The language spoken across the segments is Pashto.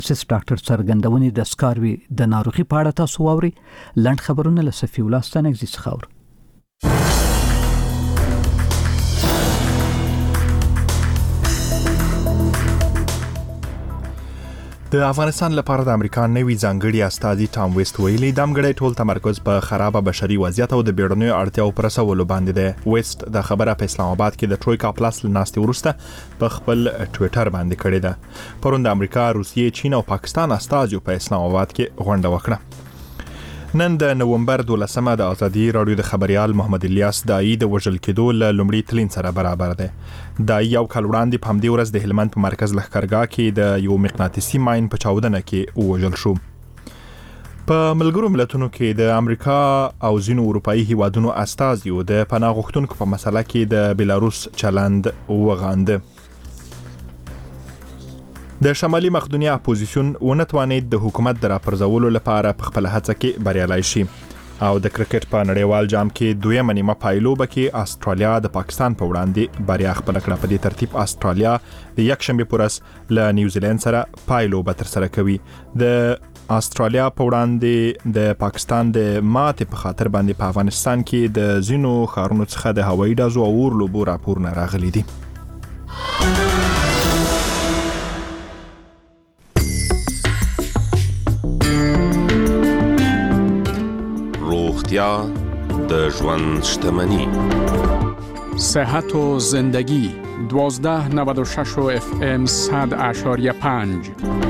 پډیاتریسس ډاکټر څرګندونې د سکاروي د ناروغي په اړه تاسو واوري. لنډ خبرونه له صفي الله ستانګزي څخه اورئ. د افغانستان لپاره د امریکا نوي ځانګړي استازي ټام ویست ویلي د امګړې ټول تمرکز په خرابه بشري وضعیت او د بیړنیو اړتیاو پر رسولو باندې دی. ویست د خبره په اسلام آباد کې د ټرویکا پلاس لناستي ورسته په خپل ټوئیټر باندې کړې ده. پرون د امریکا، روسیې، چین او پاکستان استازي په اسلام آباد کې غونډه وکړه. نن د نومبر 12 د ازادي رادیو د خبريال محمد الیاس دای د وژل کېدو له لومړي تلین سره برابر دی. دای یو کال وړاندې په همدې ورځ د هلمند په مرکز لښکرګاه کې د یو مقناطیسي ماین په چاودنه کې وژل شو. په ملګرو ملتونو کې د امریکا او ځینو اروپאי هیوادونو استازیو د پناه غوښتونکو په مسله کې د بیلاروس چلند وغانده. د شمالي مقدونیا اپوزیسیون ونتوانید د حکومت د راپرځولو لپاره په خپل هڅه کې بریالي شي او د کرکټ په نړیوال جام کې دویمه نیمه پایلوبه کې استرالیا د پاکستان په وړاندې بریا خپل کړه. په دې ترتیب استرالیا د یکشنبه پر ورځ له نیوزیلند سره پایلوبه تر سره کوي. د استرالیا په وړاندې د پاکستان د ماتې په خاطر باندې په افغانستان کې د زینو خارونو څخه د هوایي ډزو او اور لوبو راپورونه راغلي دي. د ژوند شتمنی، صحت و زندگی 1296 FM 100.5.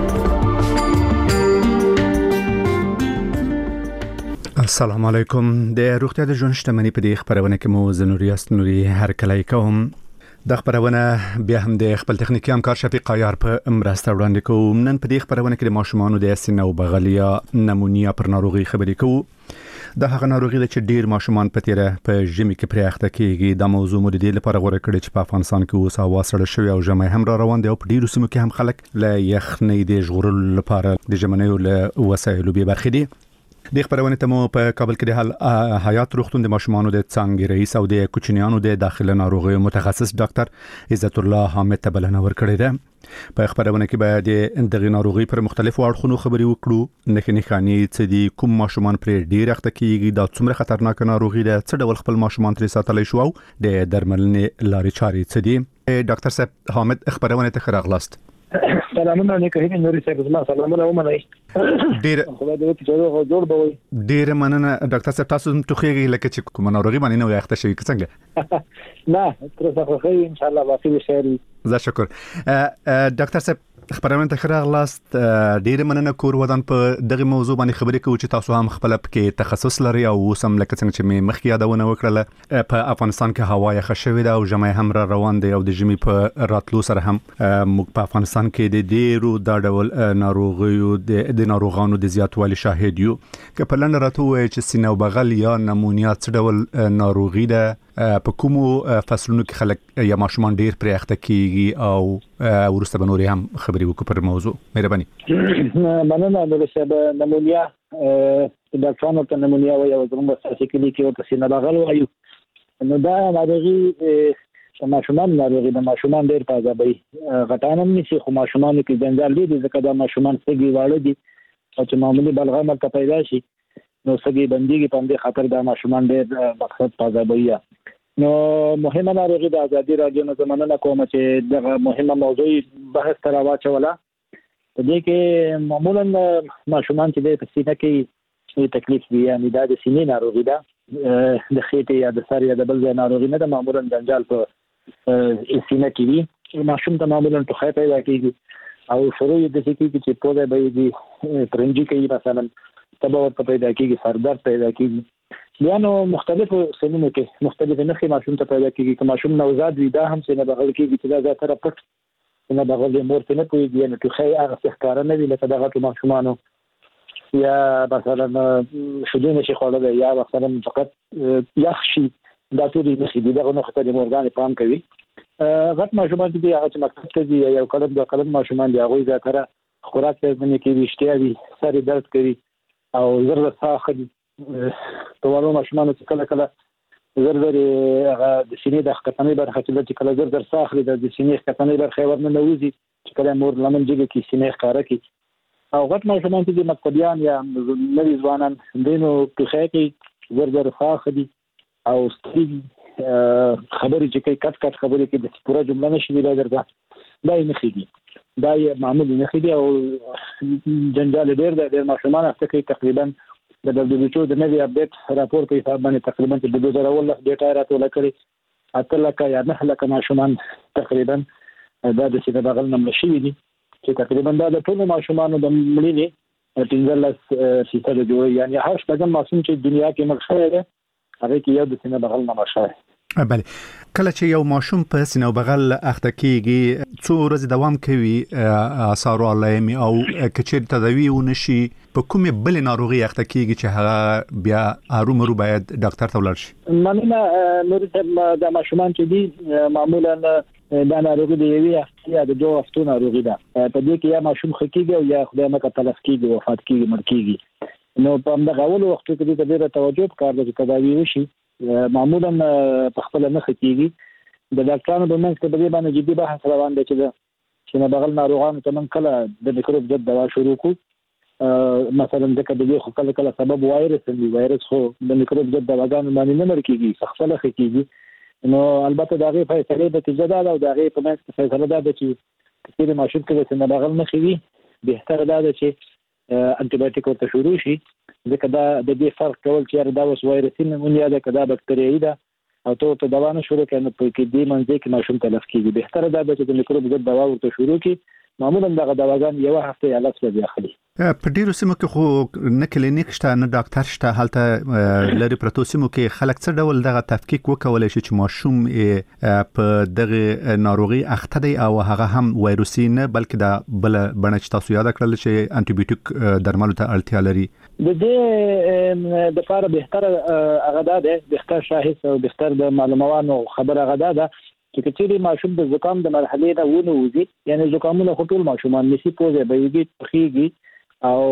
السلام علیکم. د روغتیا د ژوند شتمنی په دې خبرونه کې مو زنوري استنوري هر کله کوم. د خبرونه بیا هم د خپل تخنیکی همکار شفیق عیار په مرسته وړاندې کوم. نن په دې خبرونه کې د ماشومانو د سینه او بغلیا نمونیا پر ناروغي خبرې کوو. د هغه ناروغي چې ډیر ماشومان په تیره په ژمي کې پرې اخته کیږي. د موضوع مو د دې لپاره غوړه کړې چې په افغانستان کې اوس هوا سړه شوې او ژمي هم را روان دی او په ډیرو سیمو کې هم خلک له یخنۍ د ژغورلو لپاره د ژمنیو له وسایلو به برخې دي. د خبرونه ته مو په کابل کې د حیات روغتون د ماشومانو د څنګه رئیس او د کوچنیانو د داخله ناروغیو متخصص ډاکټر عزت الله حامد ته بلنه ورکړې ده. په خبرونه کې به د دغه ناروغي پر مختلفو اړخونو خبرې وکړو. نه خاني څه دي، کوم ماشومان پر ډیر اخته کیږي، دا څومره خطرناک ناروغي ده، څه ډول خپل ماشومان ترې ساتلی شو او د درملنې لارې چارې څه دي. ډاکټر صاحب حامد خبرونه ته راغلاست. سلامونه علیکم نوري صاحب، زما سلامونه ومنئ. ډیر خدای دې وکړي جوړ بوي. ډیر مننه ډاکټر صاحب، تاسو هم توخیږي لکه چې کوم ناروغي باندې نو اخته شوی څنګه؟ نه تر څو خو ان شاء الله باقي شهري. زه شکر. ډاکټر صاحب خبرونه ته راغلاست. ډیر مننه کور ودان په دغه موضوع باندې خبرې کوو چې تاسو هم خپل پکې تخصص لري او سم لکه څنګه چې مخکې یادونه وکړه په افغانستان کې هوا یخ شوې ده او ژمي هم را روان دی او د ژمي په راتلو سره هم موږ په افغانستان کې د ډیرو د ډول ناروغیو د ناروغانو د زیاتوالي شاهد یو. که په لنډ راته وایي چې سینه او بغل یا نمونیا څه ډول ناروغي ده، په کومو فصلونو کې خلک یا ماشومان ډیر پرې اخته کیږي او ورسته به نورې هم خبرې وکړو پر موضوع. مهرباني. مننه نو صاحب. نمونیا د ډاکټرانو ته نمونیا وایي او زموږ اساسي کلینیک کې ورته سینه بغل وایي. نو دا ناروغي د ماشومان ناروغي د ماشومان ډیر په ځابي غټان هم نشي، خو ماشومان کې جنجال دي ځکه دا ماشومان سګي واړه دي او چې معمولی بلغم ته پیدا شي نو سګي بنديږي په دې خاطر دا ماشومان ډیر مقصد په ځابي. نو مهمه ناروغي د ازادي رادیو نه زمانه کوم چې دغه مهمه موضوع بحث تر واچوله. په دې کې معمولا ماشومان چې د سینې کې تکلیف وي، یعنی دا د سینې ناروغي ده، د خېټې یا د سر یا د بل ځای ناروغي نه ده، معمولا جنجال په سینې کې وي. ماشوم ته معمولا ټوخی پیدا کیږي او شروع یې د سکه چې پوزه به یې پرنجي کوي، مثلا تبه ورته پیدا کیږي، سر درد پیدا کیږي. بیا نو مختلفو سنونو کې مختلف نښې ماشوم ته پیدا کیږي. که ماشوم نوزاد وي دا هم سینه بغل کیږي چې دا زیاتره پټ سینه بغل یې مور ته نه پوهېږي، یعنې ټوخی هغه څه ښکاره نه وي لکه دغه ماشومانو، یا مثلا شیدې نشي خوړلی یا مثلا فقط یخ شي، دا ټولې نښې دي. دغه نښو ته د مورګانې پام کوي. غټ ماشومان دي هغه چې مکتب ته ځي، یو کلن دوه کلن ماشومان دي، هغوی زیاتره خوراک ته ځنې کوي، اشتیا وي، سر یې درد کوي او زر زر ساه اخلي. په وړو ماشومانو چې کله کله زر زر هغه د سینې د ښکتنۍ برخه چې کله زر زر ساه اخلي د سینې ښکتنۍ برخه ورننه وځي چې کله مور لمن جګه کې سینې ښکاره کړي او غټ ماشومان چې مکتبیان یا نوي ځوانان دینو په کې ورغره خاخدي او ستري خبرې چې کوي کټ خبرې کې د پوره جمله نشي ویل درته دا نه خېږي دا معمولی نه خېږي او جنجال ډېر ماشومان هفته کې تقریبا د WHO د نوي اپډیټ راپور په حساب باندې تقریبا 2019 ډیټا راټول کړي اته لکه یا 9 لکه ماشومان تقریبا دا د سینه بغل نمل شي دي چې تقریبا دا د ټول ماشومان د مړینې 15% جوړ یعنی هر څنګه ماشوم چې دنیا کې مخه ده هغه کې یو د سینه بغل نمل شي. بله کله چې یو ماشوم په سینه بغل اخته کیږي څو ورځې دوام کوي آثار علایمي او کچیر تداوی ونشي په کومه بل ناروغي اخته کیږي چې هغه بیا ارومرو باید ډاکټر ته ولاړ شي. مننه نور د ماشومان چې دي معمولا دا ناروغي د یوې هفتې یا د 2 هفتو ناروغي ده په دې کې یا ماشوم خکېږي او یا خدای مکه تلف کیږي وفات کیږي مړ کیږي نو په همدغه اول وخت کې د ډېر توجه پکار ده چې تداوی وشي معمولا په خپل نه خکېږي د ډاکټرانو په منځ کې په دې باندې جدي بحث روان دی چې نه بغل ناروغانو ته من کله د میکروب ضد دوا شروع کو مثلا د کډې خو کله سبب وایرس خو د میکروب ضد دواګانو باندې نه مړ کیږي خپل خکېږي نو البته دا غي فیصله د تجدید او دا غي په منځ کې فیصله ده چې کله ماشوم کې د بغل نه خوي به تر دا چې انټي بایوټیک ورته شروع شي ځکه دا د دې فرق کول چې دا وس وایرسي نه یا د کدا بکټریايي ده او ته دوا نه شروع کړي په کې دې منځ کې ماشوم تلف کیږي به تر دا چې د میکروب ضد دوا ورته شروع کړي معمولا دغه دواګان یو هفته یا لس ورځې اخلي. په ډیرو سیمو کې خو نه کلینیک شته نه ډاکټر شته هلته لري پروتو سیمو کې خلک څه ډول دغه تفکیک وکولای شي چې ماشوم په دغه ناروغي اخته دی او هغه هم وایروسي نه بلکې د بل بڼه چې تاسو یاد کړل چې انټي بایوټیک درملو ته اړتیا لري د دې د لپاره بهتره هغه ده بهتر شاهد او بهتر د معلوماتو خبره هغه ده چې کچېری ماشوم د زکام د مرحله نه ونوځي یعنی زکامونه ټول ماشومان نشي پوزه بهيږي تخيږي او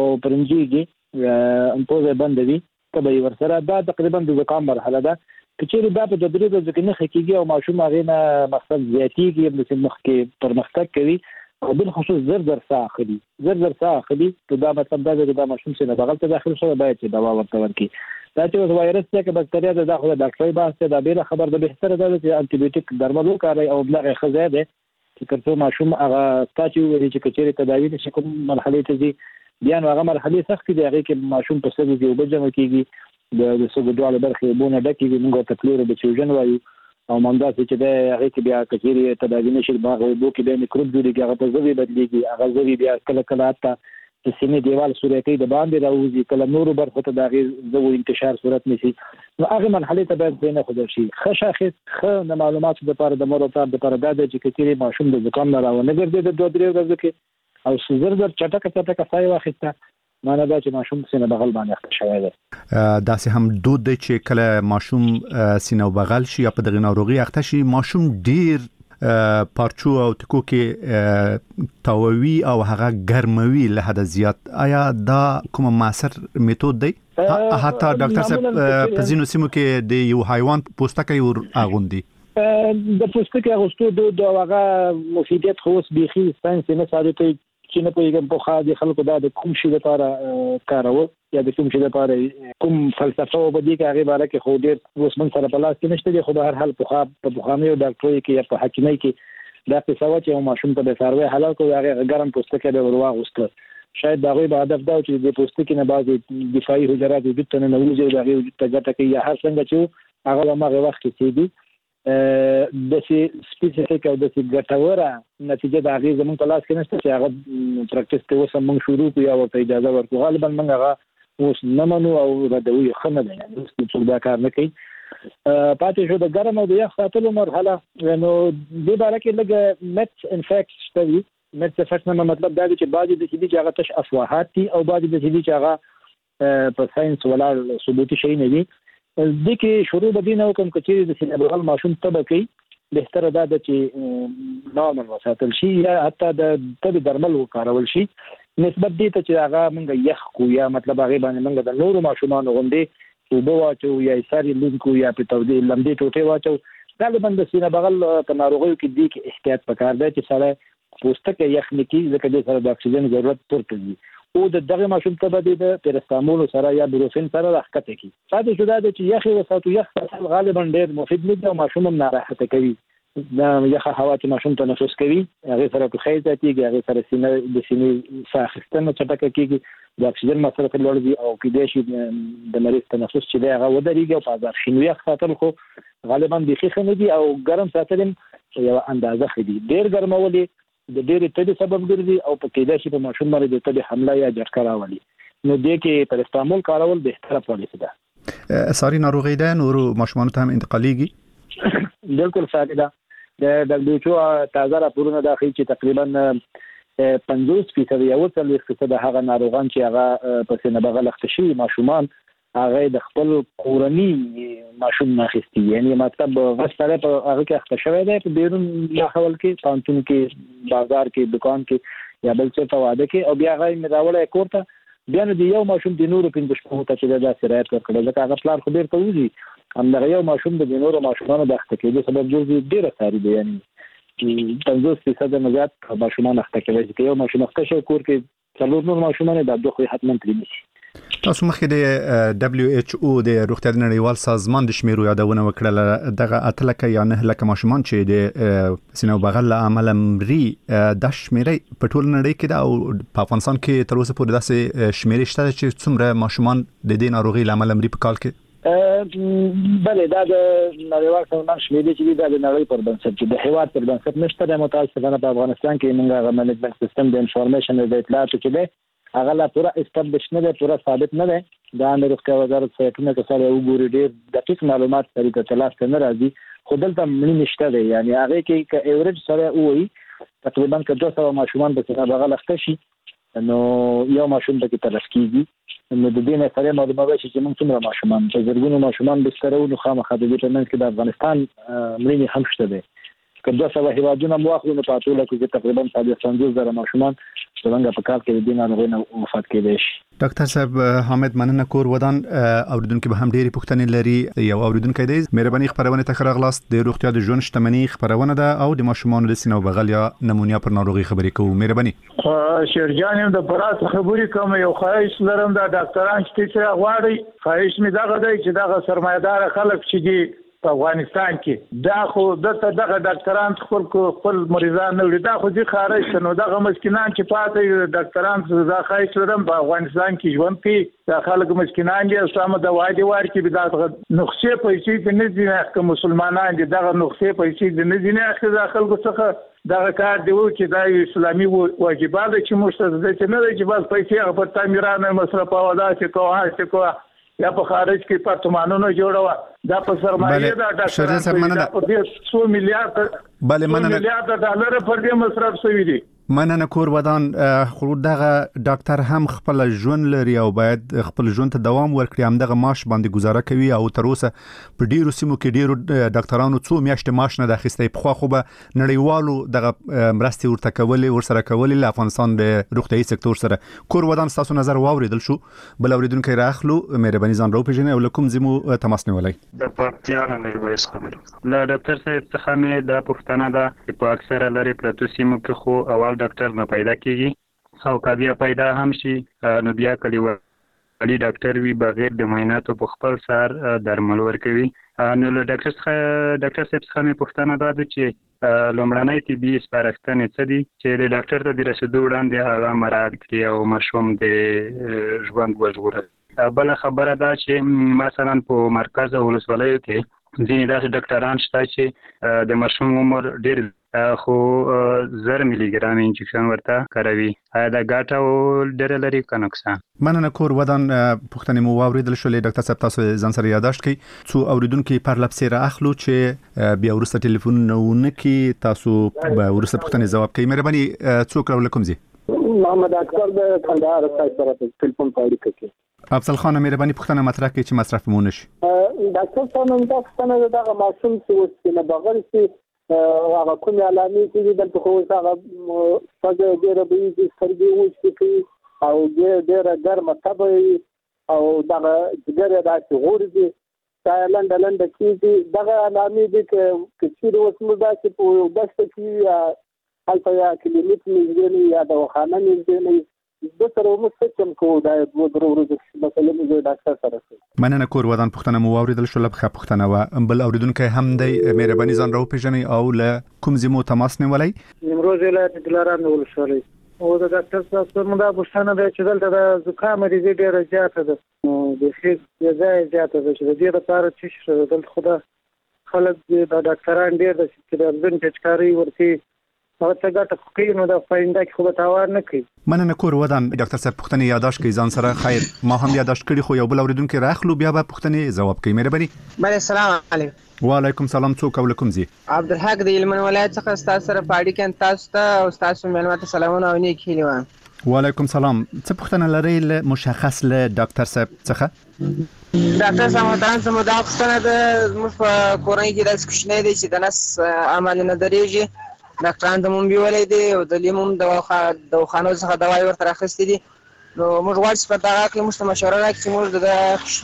پرنجيږي پوزه بندوي تبي ورسره دا تقریبا د زکام مرحله ده کچېری دا په تدریج ځکه نه خکېږي او ماشوم هغه نه مقصد زیاتیږي د مخ کې پرمختګ کوي او بل خصوص زر ساخلي ته دا مطلب دا چې دا ماشوم سره بغل ته داخل شوی باید چې دوا ورته ورکړي دا چې وایرس څخه بکټریا د داخله ډاکټري باسته دا به خبر ده بهتره ده چې انټي بایوټیک درملو کاروي او بلغه خزه ده چې کله ماشوم هغه تاسو وایي چې کچېری تداوی نشي کوم مرحله ته دي بیا هغه مرحله سخت دي هغه کې ماشوم په سبب یو بجمه کیږي د سګډواله برخه بونه ډکې موږ ته پلور د چوجن وایو او مونږ چې دا هغه کې بیا کچېری تداوی نشي باغ وبو کې د میکروب جوړیږي هغه په ځوی بدلیږي هغه ځوی بیا کله اته د سینې دیوال صورتي د باندې راوځي کله نور برخه ته دغه زو انتشار صورت نشي نو هغه مرحله ته باید بینه خو شي خه معلومات د لپاره د مور او د لپاره د چې ماشوم د زکام نه راونه ګرځي د 2-3 ورځې کې او زر چټکه سای واخیسته معنی دا چې ماشوم سینه بغل باندې اخته شوی دی داسې هم دود دی چې کله ماشوم سینه بغل شي یا په دغه ناروغي اخته شي ماشوم ډیر پارچو او ټکو کې تاووي او هغه ګرموي له حد زیات آیا دا کوم مؤثر میتود دی حتی ډاکټر صاحب په ځینو سیمو کې د یو حیوان پوستکی ور اغوندي د پوستکی اغوستو د هغه مفیدیت خو اوس بيخي ساينس نه ساده چې نه پوهیږم په خاطر خلکو دا د کوم شي لپاره کارول یا د کوم شي لپاره کوم فلسفه وبدي کې هغه باره کې خو ډېر اوس من سره په لاس کې نشته دي خو به هر حال په بخامي او ډاکټري کې یا په حکیمي کې دا څه سوچ یو ماشوم ته د سروي حلال کوي هغه ګرم پوستکی به ورواغوسته شاید دا غوي به هدف دا چې د پوستکی نه بعضي دفاعي حجرات وجود ته نه وځي دا غوي ته ګټه کوي یا هر څنګه چې هغه ما وخت کې دي د سپیسیفیک او د ګټوره نتیجه د هغه زمون په لاس کې نشته چې هغه پریکټیس ته وسه موږ شروع کوو یا ورته اجازه ورکړو غالبا موږ هغه اوس نه منو او ردوي خنه ده یعنی څه دا کار نه کوي پاتې شو د ګرم او د یخ ساتلو مرحله نو د باره کې لګ مټ انفیکټ شوی مټ افیکټ نه مطلب دا دی چې بعضی د دې چې هغه تش افواهات دي او بعضی د دې چې هغه په ساينس ولا ثبوتي شي نه دي ځکه شروع بدینه کوم کچې د سینې بغل ماشوم طبقي بهتره ده چې نورمال وساتل شي یا حتی د طب درمل وکارول شي نسبت دې ته چې هغه موږ یخ کو یا مطلب هغه باندې موږ د نورو ماشومان غوندې وبو واچو یا ساري لونکو یا په تودې لمدې ټوټه واچو غالبا د سینې بغل په ناروغیو کې دې کې احتیاط پکار دی چې سره پوستکی یخ نکي ځکه د سره د اکسیجن ضرورت پورته وي او د دغه ماشوم ته به د پیرستامول سره یا بروفین سره راخته کی ساده شو دا چې یخي وساتو یخ غالبا ډېر مفید نه دی او ماشوم هم ناراحته کوي دا یخه هوا چې ماشوم تنفس کوي هغه سره په خېزه کېږي هغه سره سینې ساخستنه چټکه کېږي د اکسیجن مصرف لوړ دی او کې د مریض تنفس چې دی هغه ودرېږي او په ځار شنو یخ ساتل خو غالبا د خېخه نه دی او ګرم ساتل یو اندازه خدي ډېر ګرمولې د ډېرې تبي سبب ګرځي او په کې د شي په ماشوم باندې د تبي حمله یا جرقه راولي نو د کې پیرستامول کارول بهتره پالیسي ده ساري ناروغي ده نورو ماشومان ته هم انتقاليږي بالکل صحیح ده د WHO تازه راپورونه داخلي چې تقریبا 50% یا 40% هغه ناروغان چې هغه په سینه بغلخت شي ماشومان هغه د خپل کورنی ماشوم ناخستی یعنی مطلب غسره په هغه کې اخته شوی دی په بیرون ماحول کې پانتون کې بازار کې دکان کې یا بل څه په واده کې او بیا هغه مراوله کوړه بیا نو د یو ماشوم د نورو 15 ته چې دا سرایت کړل ځکه هغه پلان خو ډیر ته وځي هم دا یو ماشوم د نورو ماشومانو د اخته کېدو سبب ګرځي ډیر ساري دی یعنی 50% نه زیات ماشومان اخته کوي چې یو ماشوم اخته شي کور کې څلور نور ماشومان د دوه حتما ترې نشي تاسو مخکې د WHO د روغتیا نړیوال سازمان د شمیرو یادونه وکړه دغه اتلکه یا نه لکه ماشومان چې د سینو بغل عمل مري د شمیرې په ټول نړۍ کې دا او په افغانستان کې تر اوسه پورې داسې شمیرې شته چې څومره ماشومان د دې ناروغي عمل مري په کال کې بله دا د نړیوال سازمان شمیرې چې د نړۍ پر بنسټ چې د هیواد پر بنسټ نشته د متاسفانه په افغانستان کې موږ منیجمنت سیستم د انفارمیشن د اطلاعاتو کې ده هغه لا پورا استابلیش نه ده پورا ثابت نه ده دا د روغتیا وزارت سایټونو کې سره وګوري ډېر دقیق معلومات سره ته تلاش نه راځي خو دلته مړي نشته ده یعنی هغه کې ک ایوریج سره وایي تقریبا ک 200 ماشومان به څنګه بغلخته شي نو یو ماشوم به تلف کیږي نو د دې نه سره معلومات شي چې موږ څومره ماشومان په زرګونو ماشومان بسترو نو خامخا د دې په منځ کې د افغانستان مړي هم شته ده که 200 هیوادونه مواخلو نه پاتوله کې تقریبا 500,000 ماشومان څنګه په کال کې د دین ناروغۍ وفات کېدل شي ډاکټر صاحب حامد مننه کور ودان اوریدونکو به هم ډېری پوښتنې لري یو اوریدونکو دی مهرباني خبرونه ته راغلاست د روغتیا د ژوند شتمنۍ خبرونه ده او د ماشومان د سینو بغل یا نمونیا پر ناروغي خبرې کوو مهرباني شیرجان د پرات خبرې کوم یو خواهش لرم د ډاکټران چې غواړي خواهش می دغه دی چې دغه سرمایدار خلک چې دي په افغانستان کې دا خو دغه ډاکټران خپل مریضان نه لري دا خو دي خارج نو دغه مسکینان چې پاتې ډاکټران زړه خایس لرم په افغانستان کې ژوند کوي دا خلک مسکینان دي سم د وادي وار کې به دا نقشې پیسې په نه دي که مسلمانان دي دغه نقشې پیسې د نه دي نه اخلي داخل څخه دا کار دی چې دا اسلامي واجبات چې مشترک دي چې نه دي چې بس پیسې په تعمیرانه مصرف او دا چې کوه یا په خارج کې پارتمانونو جوړوا دا په سرمایه دا ډاکټر په 100 میلیارډ ډالر پر دې مصرف شوی دی مننه کور ودان خو دغه ډاکټر هم خپل ژوند لري او باید خپل ژوند ته دوام ورکړي هم دغه معاش باندې گزاره کوي او تر اوسه په ډیرو سیمو کې ډیرو ډاکټرانو څو میاشتې معاش نه اخیستی په خو به نړیوالو دغه مرستې ورته کولې ورسره کولې له افغانستان د روغتیايي سکتور سره کور ودان تاسو نظر واوریدل شو بل اوریدونکو راخلو مهرباني ځان راو پیژنئ او لکم زمو تماس نیولای د پارتیان نه وایس خبرو لا ډاکټر صاحب څخه مې د پښتنه ده چې په اکثره لري پرتو سیمو کې خو اول ډاکټر نه پیدا کیږي او کبیا پیدا هم شي نو بیا کلی وړي ډاکټر وی بغیر د معایناتو په خپل سر درمل ورکوي نو له ډاکټر صاحب څخه مې پوښتنه ده چې لومړنۍ طبي سپارښتنې څه دي چې د ډاکټر ته د رسیدو وړاندې هغه مراعات کړي او ماشوم د ژوند وژغوري بل خبره ده چې مثلا په مرکز او ولسوالیو کې ځینې داسې ډاکټران شته چې د ماشوم عمر ډېر خو 0 ملي ګرام انجکشن ورته کاروي دا ګټه او ډېر لري که نقصان مننه کور ودان پوښتنې مو واوریدل شولې ډاکټر صاحب تاسو ځان سره یاداشت کړئ څو اوریدونکو پر لپسې را اخلو چې بیا ورسته ټلیفون نه کی تاسو به ورسته پوښتنې جواب کوي مهرباني څوک راولکم زی محمد اکبر د کندهار سره ټلیفون پاړی کوي افضل خان مهرباني پوښتنه مطرح کړئ چې مصرف مو نشي ډاکټر صاحب نن تاسو نه دغه ماشوم چې وسینه بغل چې هغه کوم علامې چې دلته خو هغه څنګه ډېر به چې سترګې وشي او ډېر ګرمه طبع او دغه جګر داسې غورځي سایلند کېږي دغه علامې دي چې چې اوس موږ داسې په بسته کې هلته یا کلینیک نږدې یا دواخانه نږدې د سره مو څه کوم دا دوه ورځې مثلا موږ ډاکټر سره کوي. مننه کور ودان پښتنه مو اوریدل شو لبخه پښتنه و بل اوریدونکو هم د مهرباني ځان راو پیژني او له کوم زمو تماس نیولای نیمروز ولایت دلارام ولسوالۍ او د ډاکټر صاحب موږ د پښتنه د چې دلته د زکام لري ډیره زیاته ده د خېټې ځای زیاته ده چې د دې لپاره چې دلته خدا خلک د ډاکټران ډیر د سپیډرزن چچکاری ورته هغه څنګه ګټه کوي نو د فاینده کې خو به تاوان نه کوي. مننه کور ودان ډاکټر صاحب پښتنه یاداشت کوي ځان سره خیر ما هم یاداشت کړی خو یو بل اوریدونکو راخلو بیا به پښتنه جواب کوي. مهرباني. بله السلام علیکم. وعلیکم السلام. څوک ولیکم زی عبدالحق د هلمند ولایت څخه تاسو سره پاړی کې تاسو ته او تاسو مېلمه ته سلامونه او نیک هیله. وعلیکم السلام. څه پښتنه لري له مشخص له ډاکټر صاحب څخه؟ ډاکټر صاحب محترم زموږ د پښتنه د زموږ په کورنۍ کې داسې کوچنی دی چې د نس عمل نه درېږي. ډاکټران ته مونږ بیولې دي او د لیموم دواخانو څخه دوايي ورته راخستې دي. نو موږ غواړو چې په دغه کې موږ ته مشوره راکړي چې موږ د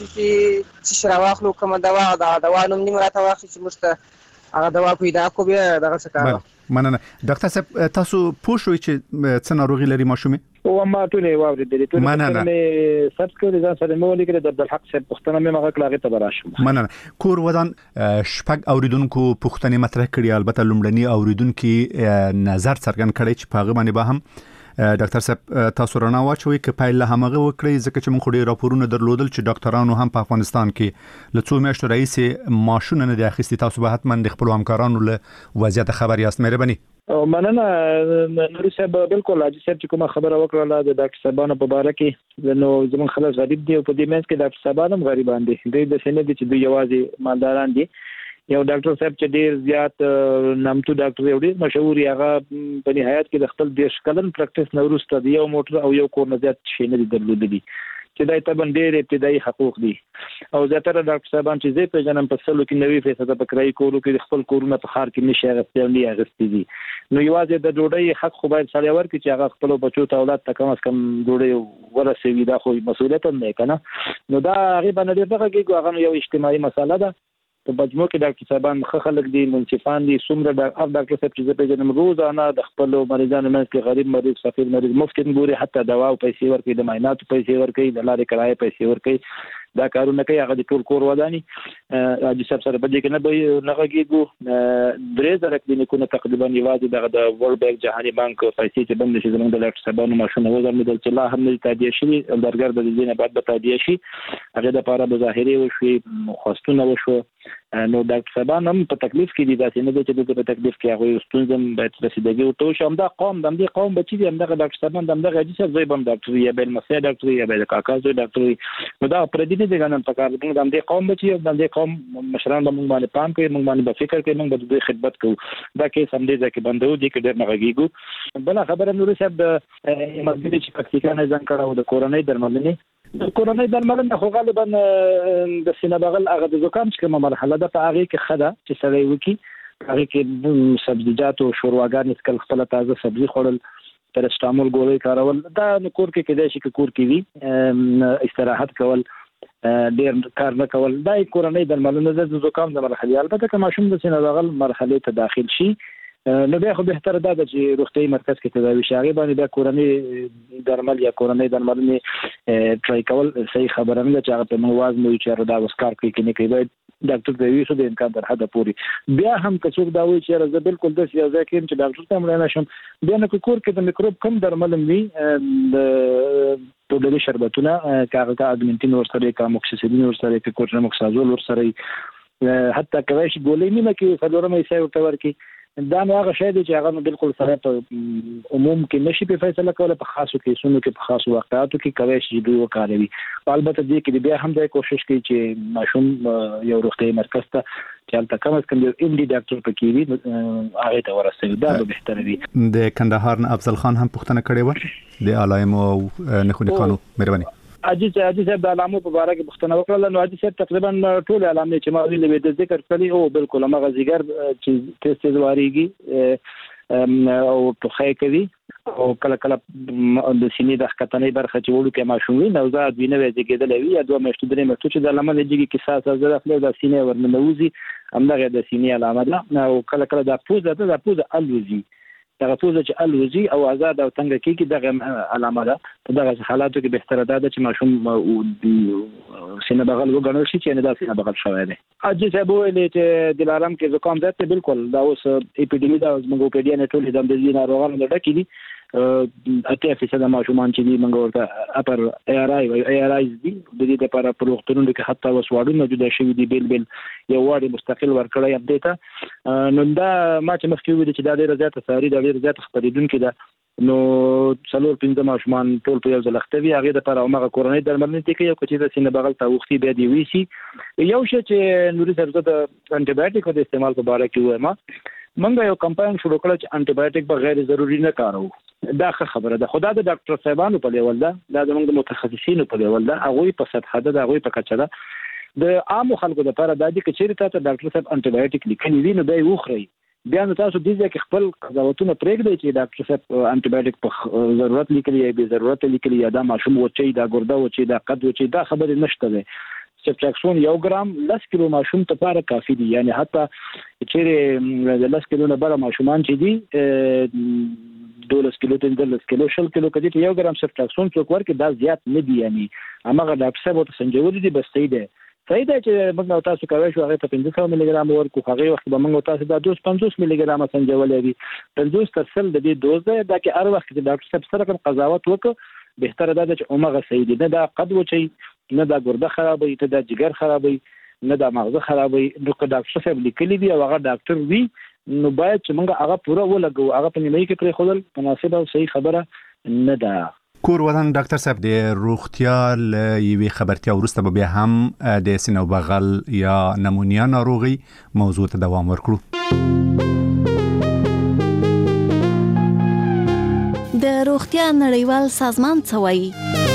خشونتي څه راواخلو کومه دوا د دوا نوم نیم راته واخلي چې موږ ته هغه دوا پیدا کړو بیا دغه څه کار. مننه ډاکټر صاحب تاسو پوه شئ چې څه ناروغي لري ماشومې؟ او ما ټولې واورېدلې ټولې مننه سبس کړې ځان سره مو لیکل د عبدالحق صاحب پښتنه مې مغه کلاغه ته براشم. مننه کور ودان شپږ اوریدونکو پښتنه مطرح کړي البته لومړني اوریدونکو نظر څرګند کړي چې پاغه باندې به هم ډاکټر صاحب تاسو رڼا واچوي چې پایله همغه وکړي ځکه چې موږ ډېر راپورونه درلودل چې ډاکټرانو هم په افغانستان کې له څو میاشتو رئیس ماشونه نه د اخیستي. تاسو به حتما د خپل همکارانو له وضعیت خبر یاست. مهرباني. مننه نوري صاحب بالکل حاجی صاحب چې کومه خبره وکړه د ډاکټر صاحبانو په باره کې نو زمون خلاص غریب دی او په دې منځ کې ډاکټر صاحبانو هم غریبان دي. د سینې دي چې دوی یوازې مالداران دي. یو ډاکټر صاحب چې ډیر زیات نامتو ډاکټر یو ډیر مشهور هغه په نهایت کې د خپل 10 کلن پریکټیس نورسته دی یو موټر او یو کور نه زیات شي نه درلودلی چې دای ته باندې ابتدایي حقوق دي او زیاتره ډاکټر صاحبان چې زه په جنم په سلو کې 90% په کرای کولو کې خپل کورونه په خار کې نشي غوښتل نه غوښتي دي. نو یوازې د ډوډۍ حق خو باید سړی ورکړي چې هغه خپل بچو ته اولاد ته کم از کم ډوډۍ ورسوي. دا خو مسؤلیت نه کنه. نو دا هغه باندې دغه کې هغه یو اجتماعي مسله ده. په مجموع کې ډاکټر صاحبان خلک دي منصفان دي څومره ډاکټر صاحب چې په جنم روزانه د خپل مریضانو منځ کې غریب مریض فقیر مریض مفت ګوري حتی دوا او پیسې ورکړي د معایناتو پیسې ورکړي د لارې کرایه پیسې ورکړي. دا کارونه کوي هغه د ټول کور وداني حاجی صاحب سره په دې کې نه به نغږیږو. 3000 کلینیکونه تقریبا یوازې د ورلد بانک جهاني بانک پیسې چې بند شي زموږ د ډاکټر صاحبانو ماشونه وزر مدل چې لا هم نه تادیه شي درګر د دې نه بعد به تادیه شي هغه د لپاره د ظاهري وشي خواستونه وشو. نو ډاکټر صاحبان هم په تکلیف کې دي داسې نه چې د تکلیف کې هغه ستونزم باید رسیدګي او ته شم دا قوم د دې قوم بچي دي همدغه ډاکټر صاحبان دغه حاجی صاحب زوی بم ډاکټر یا بل مسیا ډاکټر یا بل کاکا زوی ډاکټر نو دا پر دې دي ګانم پکار د دې قوم بچي د دې قوم مشران به موږ باندې پام کوي موږ باندې فکر کوي موږ به د خدمت کوو. دا کې سم دې ځکه بندو دي کې ډېر نغږیږو. بل خبره نور صاحب د مسجد چې پکتیکا نه ځان کړه د کورونی درملنه خو غالبا د سینه بغل هغه د زکام چې کومه مرحله ده په هغه کې خده چې سړی وکي هغه کې سبزیجات او شورواګان اسکل خپل تازه سبزي خوړل پرستامول ګولې کارول دا کور کې کېدای شي کور کې وي استراحت کول ډیر کار نه کول دا کورنۍ درملنه د زکام د مرحله البته که ماشوم د سینه بغل مرحله ته داخل شي نو بیا خو بهتره ده چې روغتي مرکز کې تداوي شي هغه باندې د کورنۍ درمل یا کورنۍ درملنه ټرای کول صحیح خبره نه چې هغه په موازن مو چې دا وسکار کوي کې نه کوي ډاکټر ته ویسو د امکان تر حد پورې بیا هم که څوک دا وایي چې راځه بالکل د سیاسي کې چې ډاکټر ته مړ نه شم بیا نو کور کې د میکروب کم درملم وي د ټولې شربتونه کاغه اګمنټین ورسره کا موکسیسیلین ورسره کې کورټرموکسازول ورسره حتی کوي چې ګولې نیمه کې فلورم یې سای ورته ورکی دا نو هغه شی دی چې هغه بالکل سره په عموم کې نشي په فیصله کوله په خاصو کیسونو کې په خاصو واقعاتو کې کوي چې دوی وکړي البته دې کې بیا هم د کوشش کوي چې ماشوم یو روغتي مرکز ته چې تل کم از کم یو انډي ډاکټر پکې وي هغه ته ورسېږي دا به بهتره وي. د کندهار نه افضل خان هم پوښتنه کړې و د علائم او نخونی خانو مهرباني حاجی صاحب د علامو په اړه کې پوښتنه وکړه نو حاجی صاحب تقریبا ټول علامې چې ما ویلې د ذکر کړي او بالکل هغه زیګر چې تیز واریږي او ټوخی کوي او کله کله د سینې د ښکتنې برخه چې وړو کې ماشوم وي نو زاد وینه وځي کېدلې وي یا 2 میاشتې 3 میاشتې چې د علامه لږی کې ساس زړه خپل د سینې ورننوزي همدغه د سینې علامه ده او کله کله د پوزه الوزي دغه پوزه چې الوزي او آزاد او تنګ کیږي دغه علامه ده. په دغه حالاتو کې بهتره ده چې ماشوم سینه بغل وګڼل شي چې نه دا سینه بغل شوی دی. اجي صاحب ویلي چې دلارم کې زکام ده ته بالکل دا اوس اپیډیمی دا موږ په دې نه ټول د دې ناروغانو د ډکې دي. 80% ماشومان چې دي موږ ورته اپر ای آر آی دي د دې لپاره په وختونو کې حتی وسوړونه جوړ شوي دي بیل یو وړي مستقل ورکړی اپډیټ. نو دا ما چې مخکې ویل چې دا ډېر زیات ساري دا ډېر زیات خبرېدونکو ده. نو څلور پنځه ماشومان ټول په یو ځل اختوي هغه د لپاره عمره کورونی درملنه کوي او چې د سینه بغل ته وختي به دی ویسي. یو شی چې نوري سره د انټي بایوټیک د استعمال په اړه کې وایم منګه یو کمپاین شروع کړ چې انټي بایوټیک به غیر ضروري نه کارو. دا خبره ده. خدای د ډاکټر صاحبانو په لیول ده دا زموږ د متخصصینو په لیول ده هغه په سطح ده هغه په کچه ده. د عام خلکو لپاره د دې کچېره ته ډاکټر صاحب انټي بایوټیک لیکلي وي نو به وخوري. بیا نو تاسو دې ځکه خپل قضاوتونه پرېږدئ چې ډاکټر صاحب انټي بایوټیک په ضرورت لیکلي یا به ضرورت لیکلي یا دا ماشوم وچی دا ګرده وچی دا قد وچی دا خبره نشته ده. سپټاکسون 1 ګرام 10 کیلو ماشوم ته لپاره کافي دي. یعنی حتی چې د 10 کیلو نه بره ماشومان چې دي 12 کیلو ته 10 کیلو 10 کیلو کدي 1 ګرام سپټاکسون څوک ورکړي دا زیات نه دي. یعنی هغه ډاکټر صاحب ته سنجولي دي بس صحیح ده. صحیح ده چې موږ تاسو کوي شو هغه ته 500 ملي ګرام ورکو هغه وخت به موږ تاسو دا 250 ملي ګرام سنجولې دي. 50 تر 100 د دې دوز ده دا کې هر وخت د ډاکټر صاحب سره قضاوت وکړو بهتره ده چې عمره صحیح دي. نه دا قد وچی نه دا ګرده خرابوي ته دا جګر خرابوي نه دا مغز خرابوي. نو که ډاکټر صاحب لیکلي وي او هغه ډاکټر وي نو باید چې موږ هغه پوره ولګو. هغه په نیمه کې پرې خودل مناسب او صحیح خبره نه ده. کور ودان ډاکټر صاحب د روغتیا یوې خبرتیا ورسته به بیا هم د سینه بغل یا نمونیا ناروغي موضوع ته دوام ورکړو. د روغتیا نړیوال سازمان څه وایي؟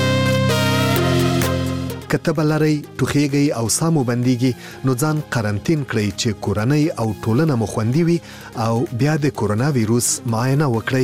کتب لري ټوخیږي او سامو بنديږي نو ځان قرنټین کړئ چې کورنۍ او ټولنه مو خوندي وي او بیا د کرونا وایروس معاینه وکړئ.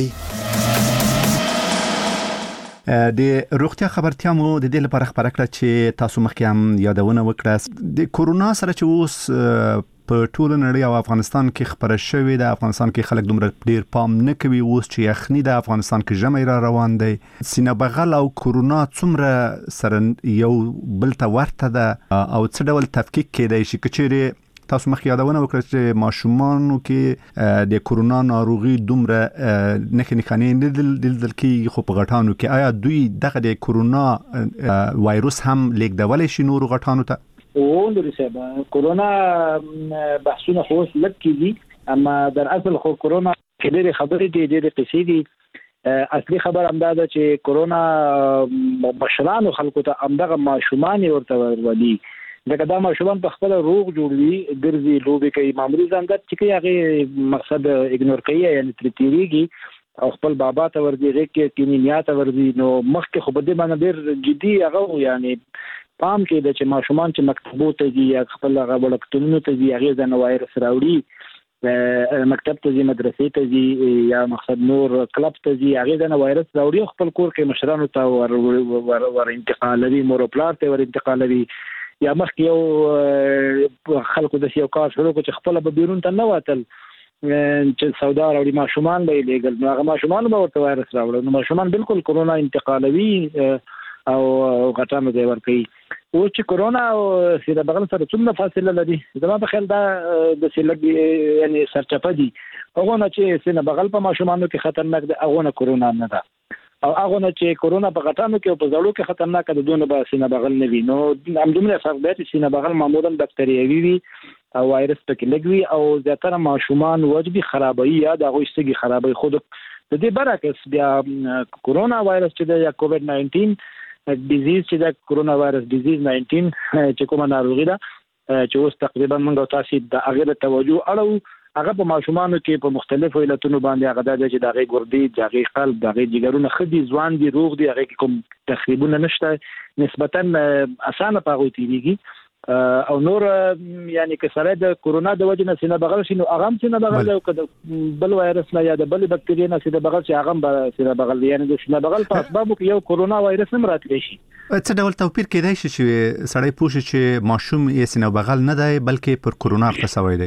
د روغتیا خبرتیا مو د دې لپاره خبره کړه چې تاسو مخکې هم یادونه وکړه د کورونا سره چې اوس په ټول نړۍ او افغانستان کې خبره شوې ده. افغانستان کې خلک دومره ډیر پام نه کوي اوس چې یخني د افغانستان کې ژمی را روان دی. سینه بغل او کورونا څومره سره یو بل ته ورته ده او څه ډول تفکیک کېدای شي که چیرې تاسو مخکې یادونه وکړه چې ماشومانو کې د کورونا ناروغي دومره نښانې نه لیدل کېږي خو په غټانو کې آیا دوی دغه د کورونا وایروس هم لیږدولی شي نورو غټانو ته؟ ولري صاحب کورونا بحثونه خو لږ کېږي اما در اصل خو کورونا کې ډېرې خبرې دي ډېرې قصې دي. اصلي خبر همدا ده چې کورونا مشرانو خلکو ته همدغه ماشومان ورته ورولي. لکه دا ماشومان په خپل روغ جوړوي ګرځي لوبي کوي معمولی ځانګړت چې هغه مقصد اګنور کوي یعنی تریریږي او خپل بابا ته ورځي کې کینیا ته ورځي. نو مخکې خو بده باندې ډېر جدي هغه یعنی پام کې د چې ماشومان چې مکتبو ته ځي یا خپل هغه وړکتونونو ته ځي هغه ځنه وایرس راوړي مکتب ته ځي مدرسې ته ځي یا مقصد نور کلب ته ځي هغه ځنه وایرس راوړي خپل کور کې مشرانو ته ور انتقالوي مورپلار ته ور انتقالوي یا مخکې یو خلکو د یو کار شروع کو چې خپل به بیرون ته نه واتل چې سودا راوړي ماشومان به لګل نو هغه ماشومان به ورته وایرس راوړي. نو ماشومان بالکل کورونا انتقالوي او غټانو دی ورکي. او چې کورونا او سیده بغل سره څومره فاصله لري زما په خیال دا د سیلګ یعنی سرچپه دي. هغه نه چې سینه بغل په ماشومانو کې خطرناک ده هغه نه کورونا نه ده او هغه نه چې کورونا په غټانو کې او په زړو کې خطرناک ده دونه به سینه بغل نه وي. نو همدومره فرق دی چې سینه بغل معمولا بکتریاوي وي او وایرس پکې لګوي او زیاتره ماشومان وجبي خرابوي یا د هغه استګي خرابوي. خود د دې برعکس بیا کورونا وایرس چې د یا کووډ 19 ډیزیز چې د کورونا وایرس ډیزیز 19 چې کومه ناروغي ده چې اوس تقریبا موږ تاسو د هغه توجه اړو هغه په ماشومانو کې په مختلفو علتونو باندې هغه د چې دغه ګردې دغه قلب دغه جګرونه خدي ځوان دي روغ دي هغه کوم تخریبونه نشته نسبتا اسانه پاغوي تیریږي او نور یعنی که سره د کورونا د وجه نه سینه بغل شي نو هغه سینه بغل او بل وایرس نه یا د بل بکټریا نه سینه بغل شي هغه سینه بغل یعنی د سینه بغل په اسبابو کې یو کورونا وایرس هم راتلی شي. څه ډول توپیر کېدای شي چې سړی پوښي چې ماشوم یې سینه بغل نه دی بلکې پر کورونا خصوي دی؟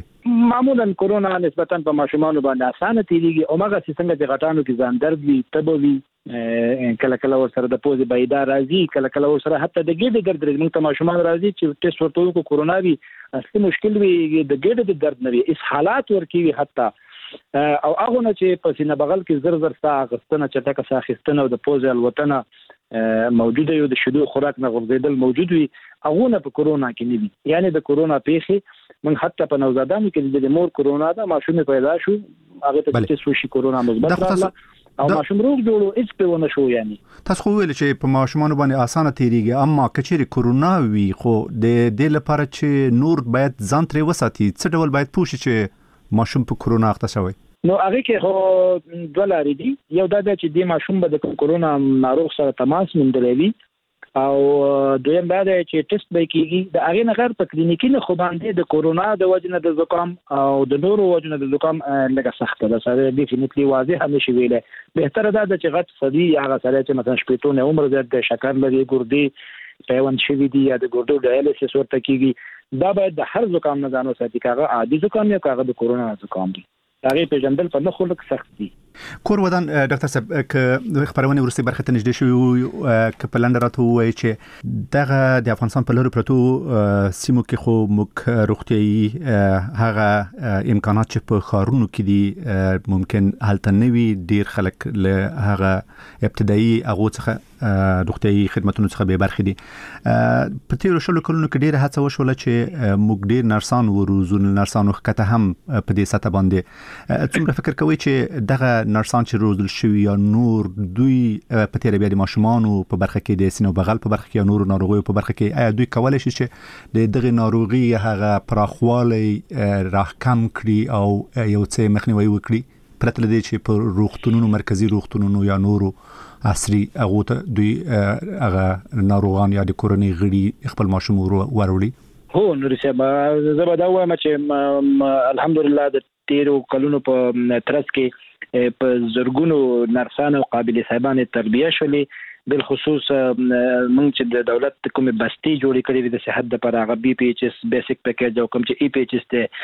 معمولا کرونا نسبتا په ماشومان باندې اسانه تیریږي او مګر څنګه چې غټانو کې ځان درد وي تبوي کله کله ورسره د پوزې بایدا راځي کله کله ورسره حتی د ګېډې درد راځي موږ ته ماشومان راځي چې ټیسټ ورته وکړو کرونا وي اصلي مشکل وي د ګېډې د درد نه وي اس حالات ورکوي حتی او هغه نه چې په سینه بغل کې زر زر ساه غستنه چټکه ساه اخیستنه او د پوزې الوتنه موجوده یو د شیدو خوراک نه غورځیدل موجود وي هغه نه په کرونا کې نه دي یعنی د کرونا پیښې من حتی په نوزادانو کې د مور کرونا ده ماشوم پیدا شو هغه ته چې شي کرونا مثبت راغله او ماشوم روغ جوړو هیڅ په ونه شو یعنی تاسو خو ویل چې په ماشومان باندې اسانه تیریږي اما کچېری کرونا وی خو د دې لپاره چې نور باید ځان ترې وساتي څه ډول باید پوښي چې ماشوم په کرونا اخته شوی نو هغه کې خو دوه لارې دي یو دا چې د ماشوم به د کرونا ناروغ سره تماس موندلې وي او دویم دا چې ټیسټ به کیږي د هغه نه غیر په کلینیکي نه خو باندې د کرونا د وجنه د زکام او د نورو وجنه د زکام لږه سخته ده سره ډیفینیټلی واضح هم شي ویلې بهتره ده چې غټ صدی هغه سره چې مثلا شپېتونه عمر زیات د شکر لري ګردې پیوند شوی دی یا د ګردو ډایلیسیس ورته کیږي دا باید د هر زکام نه ځانو ساتي کاغه عادي زکام یا کاغه د کرونا زکام دی هغه پیژندل په نه خلک سخت دي کور ودان ډاکټر صاحب ک خبرونه ورسته برخه ته نږدې شو ک په لنډ راته وایي چې دغه د افغانستان په لوري پروتو سیمو کې خو موږ روغتيایي هغه امکانات چې په خارونو کې دي ممکن هلته نوي ډیر خلک له هغه ابتدایي هغه څخه روغتيایي خدماتونو څخه به برخه دي په تیر شلو کلونو کې ډیر هڅه وشوله چې موږ ډیر نرسان وروزون نرسانو کته هم په دې سطح باندې څومره فکر کوي چې دغه نرسان چې روزل شوی یا نور دوی په تیر بیا د ماشومانو په برخه کې د سینو بغل په برخه کې یا نور ناروغیو په برخه کې آیا دوی کولای شي چې د دغه ناروغي هغه پراخوالی راکم کړي او یو څه مخنیوي وکړي پرته لدې چې په روغتونونو مرکزی روغتونونو یا نورو عصري هغه ته دوی هغه ناروغان یا د کورنۍ غړي خپل ماشوم وروړي هو نور څه زه به دا وایم چې الحمدلله د تیرو کلونو په ترڅ کې په زرګونو نرسانو قابل صاحبان تربیه شولې بالخصوص موږ چې د دولت کومه بستي جوړې کړې د صحت د پراغه بي پی ایچ اس بیسیک پیکیج او کوم چې ای پی ایچ اس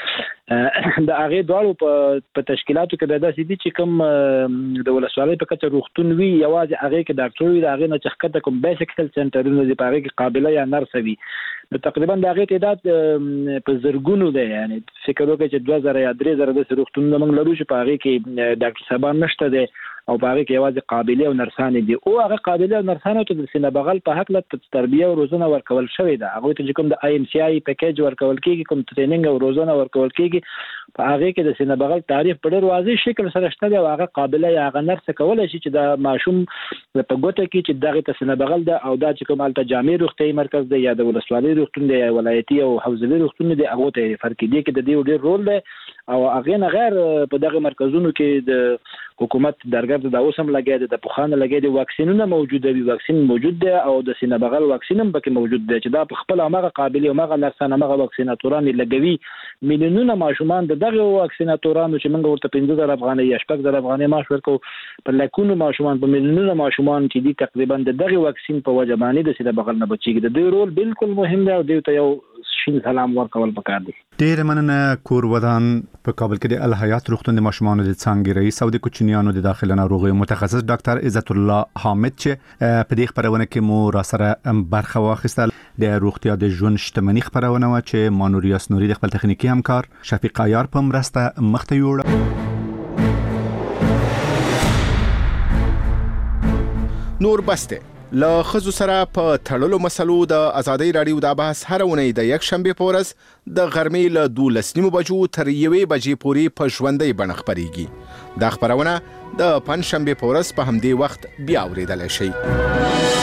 ته د هغه دوړو په تشکیلاتو کې د داسې دي چې کوم د ولسوالۍ په کچه روغتون وي یوازې هغه کې ډاکټر وي هغه نه چې کوم بیسیک هیلث سنټرونه دي په هغه کې قابلیت یا نرس وي نو تقریبا د هغه تعداد په زرګونو دی یعنی فکر وکړئ چې 2000 یا 3000 د روغتونونو موږ لرو چې په هغه کې ډاکټر صاحبان نشته دي او په هغه کې یوازې قابلیت او نرسان دي او هغه قابلیت او نرسانو ته د سینه بغل په حق له تربیه او روزنه ورکول شوی ده هغه ته کوم د آی ام سی آی پیکیج ورکول کیږي کوم ټریننګ او روزنه ورکول کیږي په هغه کې د سینه بغل تعریف په ډېر واضح شکل سره شته دی او هغه قابلیت هغه نرس کولای شي چې د ماشوم په ګوته کې چې دغه سینه بغل ده او دا چې کوم الته جامع روغتي مرکز دی یا د ولسوالۍ روغتون دی یا ولایتي او حوزوي روغتون دی هغه ته فرق دی کې د دې ډېر رول دی او هغه نه غیر په دغه مرکزونو کې د حکومت درګرد د اوسم لګید د پوخانه لګید واکسینونه موجوده وي واکسین موجود دی او د سینه بغل واکسین هم پکې موجود دی چې دا په خپل هغه قابلیت او هغه نرسانه هغه واکسیناتوران لګوي میلیونونه ماشومان دغه واکسیناتورانو چې موږ ورته 15000 افغانۍ یا 10000 افغانۍ معاش ورکو په لکونو ماشومان په میلیونونه ماشومان چې دي تقریبا دغه واکسین په وجه باندې د سینه بغل نه بچیږي د دوی رول بالکل مهم دی او دوی ته یو شین سلام ورکول پکار دي ډیر مننه کور ودان په کابل کې د الحیات روغتون د ماشومان د څنګه رئیس او د کوچنیانو د داخله ناروغیو متخصص ډاکټر عزت الله حامد چې په دې خبرونه کې مو را سره برخه واخیستل د روغتیا د ژوند شتمنۍ خبرونه و چې مانوریاس نوري د خپل تخنیکی همکار شفیق عیار په مرسته مخته یوړ نور بسته لا خزو سره په تړلو مسلو د ازادي رادیو د بحث هرونه د یک شنبه پورز د غرمې له 12 بجو تر 1 بجې پورې په ژوندۍ بڼه خبريږي د خبرونه د پنځشنبه پورز په همدې وخت بیا اوریدل شي